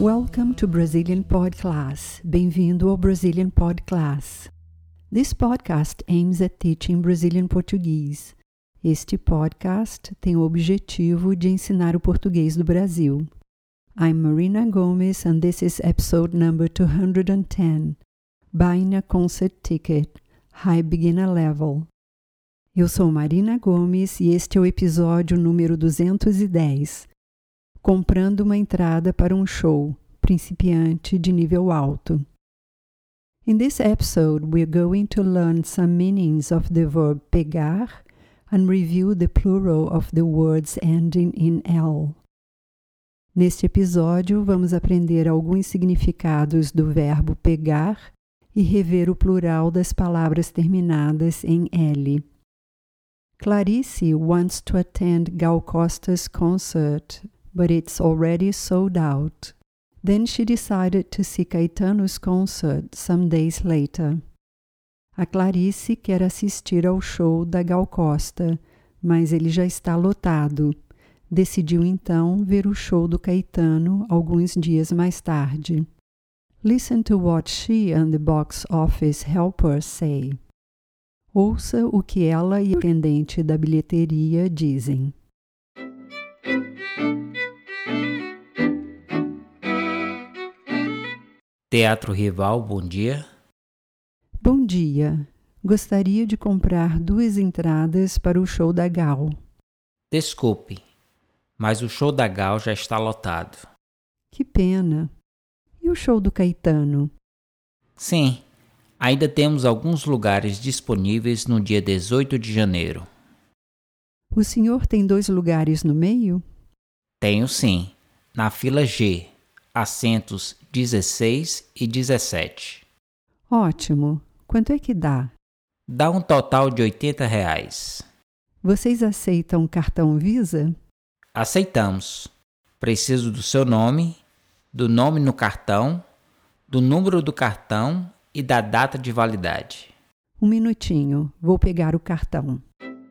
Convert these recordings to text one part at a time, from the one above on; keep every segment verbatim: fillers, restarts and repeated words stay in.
Welcome to Brazilian Pod Class. Bem-vindo ao Brazilian Pod Class. This podcast aims at teaching Brazilian Portuguese. Este podcast tem o objetivo de ensinar o português do Brasil. I'm Marina Gomes and this is episode number two hundred ten, Buying a Concert Ticket, High Beginner Level. Eu sou Marina Gomes e este é o episódio número duzentos e dez, Comprando uma entrada para um show, principiante de nível alto. In this episode, we're going to learn some meanings of the verb pegar and review the plural of the words ending in L. Neste episódio, vamos aprender alguns significados do verbo pegar e rever o plural das palavras terminadas em L. Clarice wants to attend Gal Costa's concert, but it's already sold out. Then she decided to see Caetano's concert some days later. A Clarice quer assistir ao show da Gal Costa, mas ele já está lotado. Decidiu então ver o show do Caetano alguns dias mais tarde. Listen to what she and the box office helper say. Ouça o que ela e o atendente da bilheteria dizem. Teatro Rival, bom dia. Bom dia. Gostaria de comprar duas entradas para o show da Gal. Desculpe, mas o show da Gal já está lotado. Que pena. E o show do Caetano? Sim, ainda temos alguns lugares disponíveis no dia dezoito de janeiro. O senhor tem dois lugares no meio? Tenho sim, na fila G, assentos dezesseis e dezessete. Ótimo. Quanto é que dá? Dá um total de oitenta reais. Vocês aceitam cartão Visa? Aceitamos. Preciso do seu nome, do nome no cartão, do número do cartão e da data de validade. Um minutinho, vou pegar o cartão.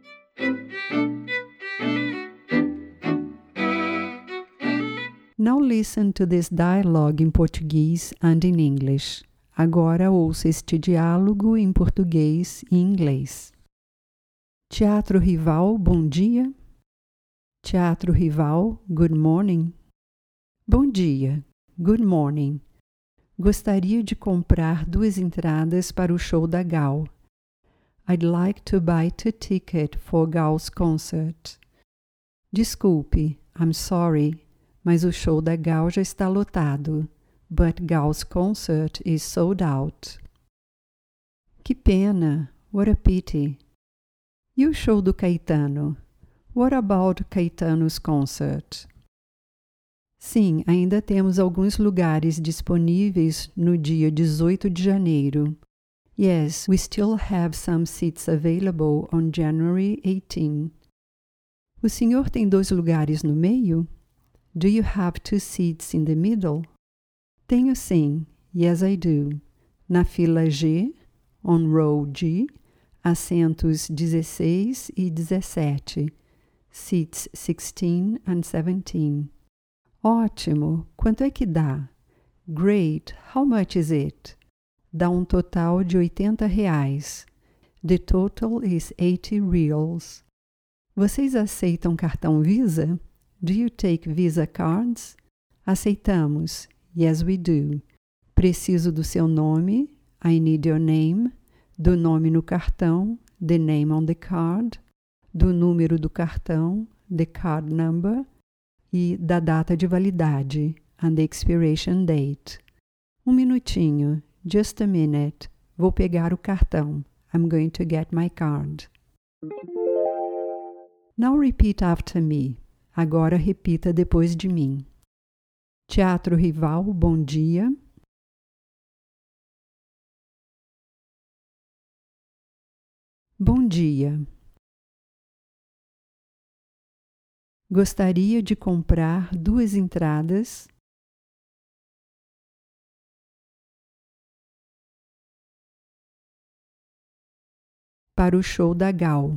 Now listen to this dialogue in Portuguese and in English. Agora ouça este diálogo em português e inglês. Teatro Rival, bom dia. Teatro Rival, good morning. Bom dia, good morning. Gostaria de comprar duas entradas para o show da Gal. I'd like to buy two tickets for Gal's concert. Desculpe, I'm sorry, mas o show da Gal já está lotado. But Gal's concert is sold out. Que pena, what a pity. E o show do Caetano? What about Caetano's concert? Sim, ainda temos alguns lugares disponíveis no dia dezoito de janeiro. Yes, we still have some seats available on January eighteenth. O senhor tem dois lugares no meio? Do you have two seats in the middle? Tenho sim. Yes, I do. Na fila G, on row G, assentos dezesseis e dezessete. Seats sixteen and seventeen. Ótimo. Quanto é que dá? Great. How much is it? Dá um total de oitenta reais. The total is eighty reals. Vocês aceitam cartão Visa? Do you take Visa cards? Aceitamos. Yes, we do. Preciso do seu nome. I need your name. Do nome no cartão. The name on the card. Do número do cartão. The card number. E da data de validade. And the expiration date. Um minutinho. Just a minute. Vou pegar o cartão. I'm going to get my card. Now repeat after me. Agora repita depois de mim. Teatro Rival, bom dia. Bom dia. Gostaria de comprar duas entradas para o show da Gal.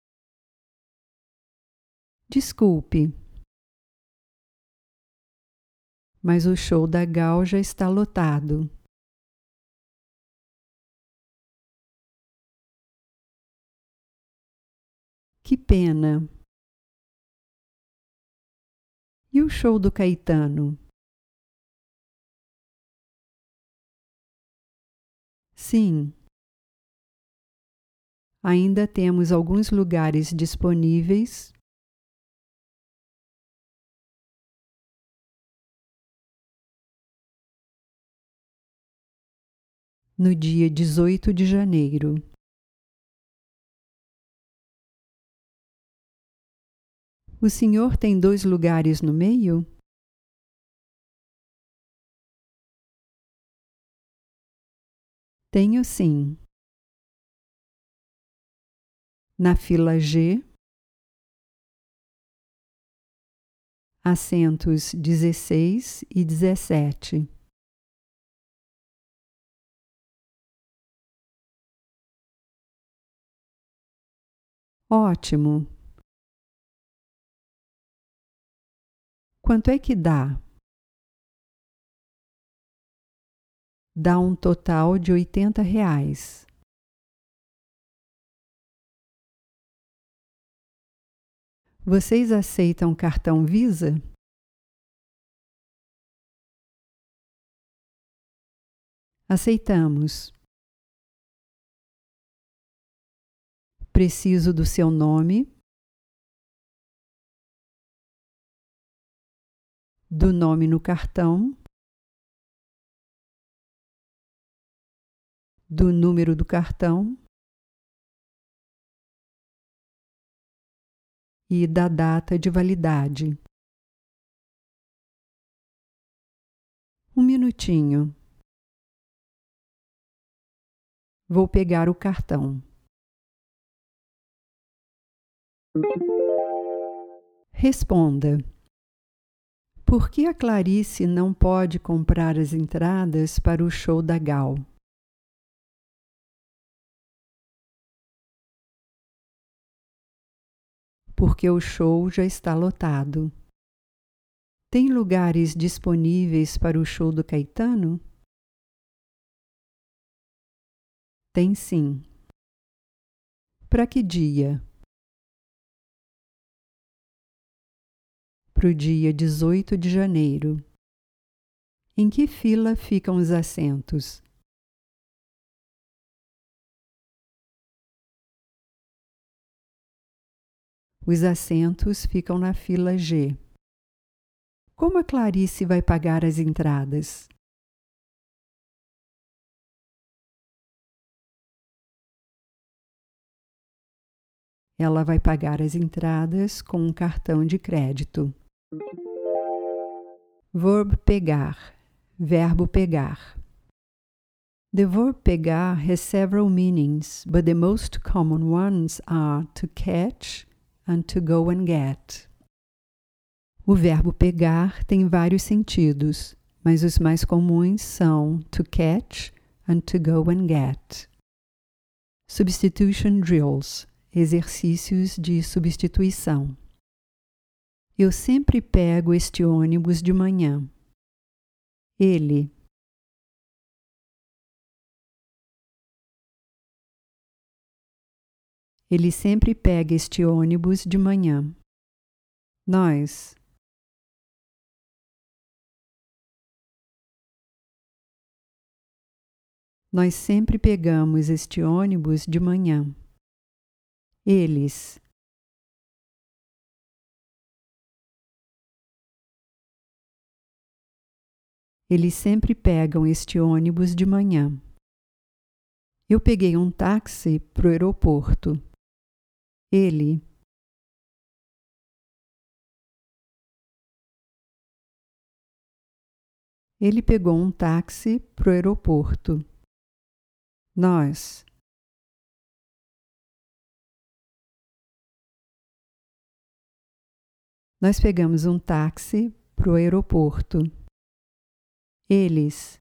Desculpe, mas o show da Gal já está lotado. Que pena! E o show do Caetano? Sim. Ainda temos alguns lugares disponíveis. No dia dezoito de janeiro. O senhor tem dois lugares no meio? Tenho sim. Na fila G, assentos dezesseis e dezessete. Ótimo! Quanto é que dá? Dá um total de oitenta reais. Vocês aceitam cartão Visa? Aceitamos. Preciso do seu nome, do nome no cartão, do número do cartão e da data de validade. Um minutinho. Vou pegar o cartão. Responda. Por que a Clarice não pode comprar as entradas para o show da Gal? Porque o show já está lotado. Tem lugares disponíveis para o show do Caetano? Tem sim. Para que dia? Para o dia dezoito de janeiro. Em que fila ficam os assentos? Os assentos ficam na fila G. Como a Clarice vai pagar as entradas? Ela vai pagar as entradas com um cartão de crédito. Verbo pegar. Verbo pegar. The verb pegar has several meanings, but the most common ones are to catch and to go and get. O verbo pegar tem vários sentidos, mas os mais comuns são to catch and to go and get. Substitution drills. Exercícios de substituição. Eu sempre pego este ônibus de manhã. Ele. Ele sempre pega este ônibus de manhã. Nós. Nós sempre pegamos este ônibus de manhã. Eles. Eles sempre pegam este ônibus de manhã. Eu peguei um táxi para o aeroporto. Ele. Ele pegou um táxi para o aeroporto. Nós. Nós pegamos um táxi para o aeroporto. Eles.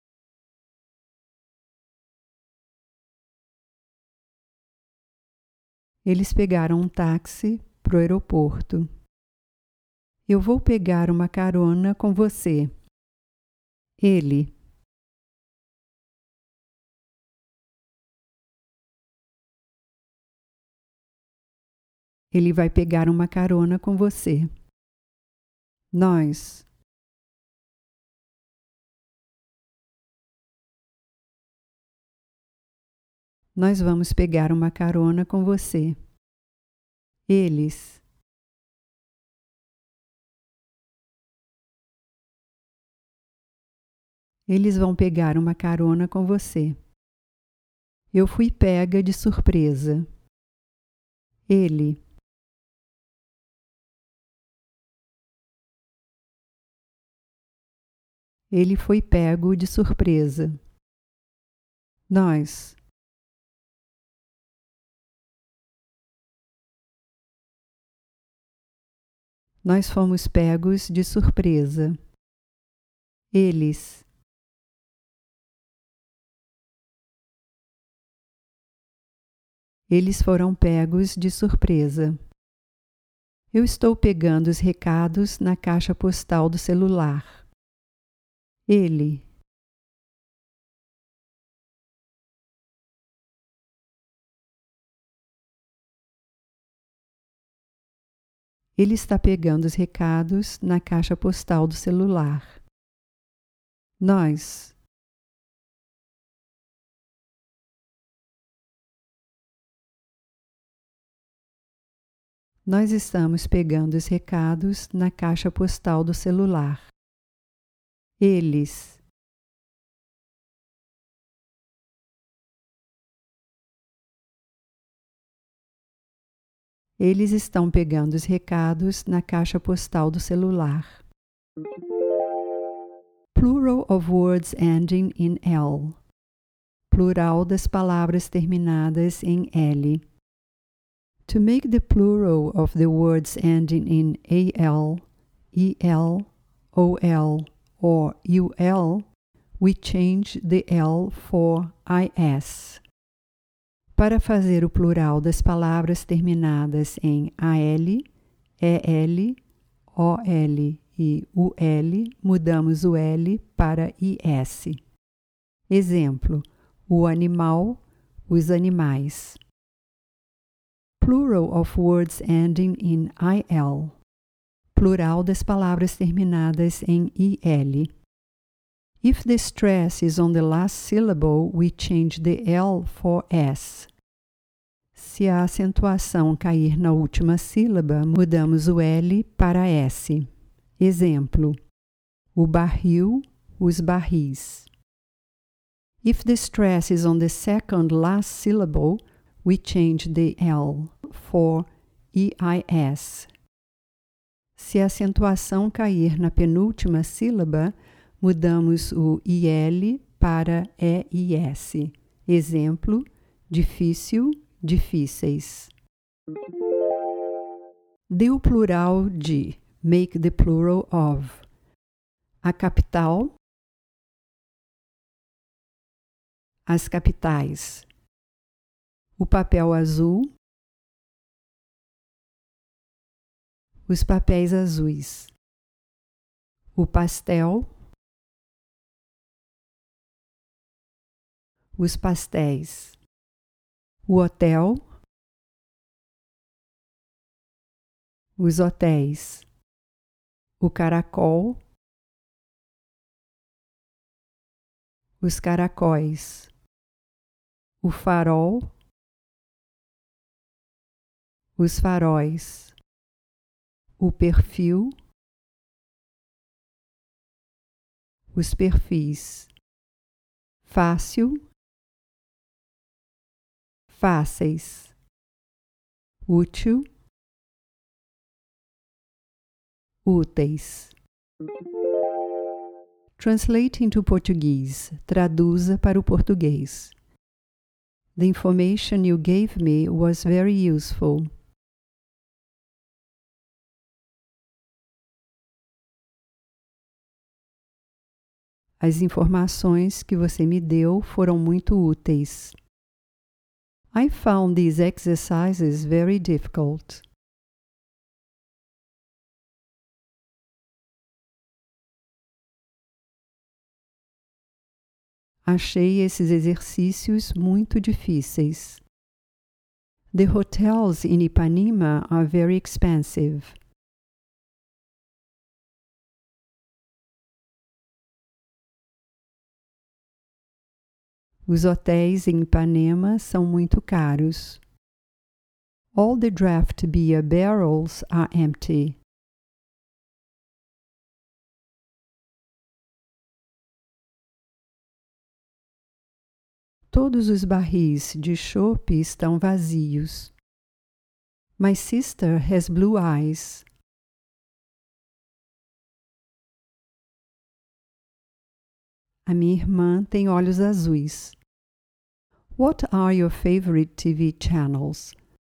Eles pegaram um táxi para o aeroporto. Eu vou pegar uma carona com você. Ele. Ele vai pegar uma carona com você. Nós. Nós vamos pegar uma carona com você. Eles. Eles vão pegar uma carona com você. Eu fui pega de surpresa. Ele. Ele foi pego de surpresa. Nós. Nós fomos pegos de surpresa. Eles. Eles foram pegos de surpresa. Eu estou pegando os recados na caixa postal do celular. Ele. Ele está pegando os recados na caixa postal do celular. Nós. Nós estamos pegando os recados na caixa postal do celular. Eles. Eles estão pegando os recados na caixa postal do celular. Plural of words ending in L. Plural das palavras terminadas em L. To make the plural of the words ending in A L, E L, O L, or U L, we change the L for I S. Para fazer o plural das palavras terminadas em A L, E L, O L e U L, mudamos o L para I S. Exemplo: o animal, os animais. Plural of words ending in I L. Plural das palavras terminadas em I L. If the stress is on the last syllable, we change the L for S. Se a acentuação cair na última sílaba, mudamos o L para S. Exemplo: o barril, os barris. If the stress is on the second last syllable, we change the L for E I S. Se a acentuação cair na penúltima sílaba, mudamos o I L para E I S. Exemplo: difícil, difíceis. Dê o plural de. Make the plural of. A capital. As capitais. O papel azul. Os papéis azuis. O pastel. Os pastéis. O hotel. Os hotéis. O caracol. Os caracóis. O farol. Os faróis. O perfil. Os perfis. Fácil. Fáceis. Útil. Úteis. Translate into Portuguese. Traduza para o português. The information you gave me was very useful. As informações que você me deu foram muito úteis. I found these exercises very difficult. Achei esses exercícios muito difíceis. The hotels in Ipanema are very expensive. Os hotéis em Ipanema são muito caros. All the draft beer barrels are empty. Todos os barris de chopp estão vazios. My sister has blue eyes. A minha irmã tem olhos azuis. What are your favorite T V channels?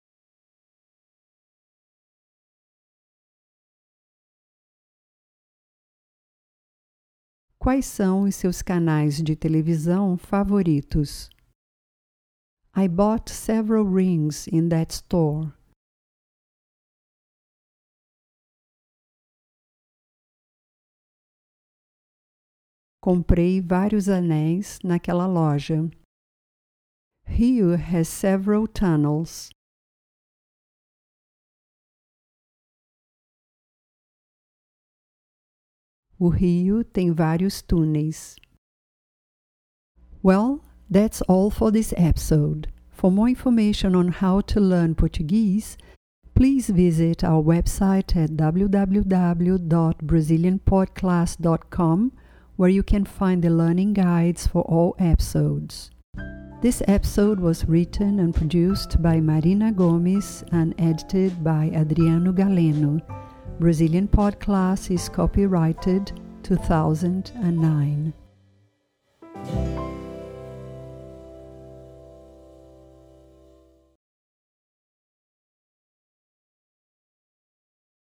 Quais são os seus canais de televisão favoritos? I bought several rings in that store. Comprei vários anéis naquela loja. Rio has several tunnels. O rio tem vários túneis. Well, that's all for this episode. For more information on how to learn Portuguese, please visit our website at w w w dot brazilian podcast dot com, where you can find the learning guides for all episodes. This episode was written and produced by Marina Gomes and edited by Adriano Galeno. Brazilian Podcast is copyrighted two thousand nine.